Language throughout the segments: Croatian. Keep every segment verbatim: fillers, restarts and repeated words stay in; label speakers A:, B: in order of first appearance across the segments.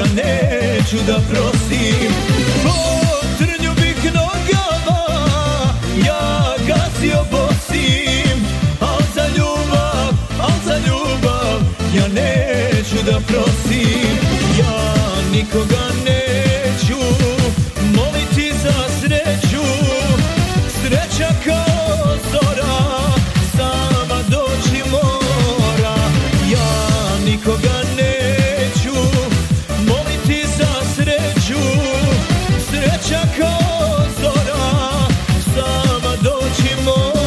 A: neću da prosim. Po trnju bih nogama ja gazio bosim, al za ljubav, al za ljubav ja neću da prosim. Ja nikoga neću moliti za sreću, sreća kao zora sama doći mora. Ja nikoga neću moliti za sreću, sreća kao zora sama doći mora.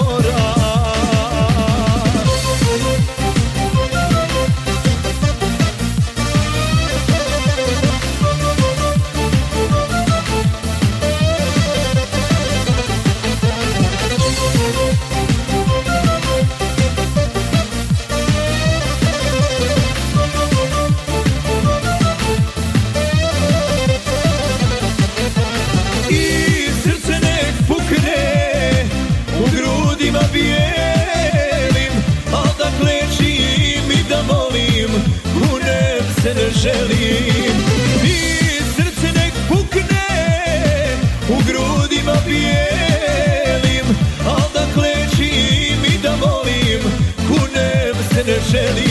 A: Bijelim, al da klečim i da molim, kunem se ne želim. I srce nek pukne, u grudima bijelim, al da klečim i da molim, kunem se ne želim.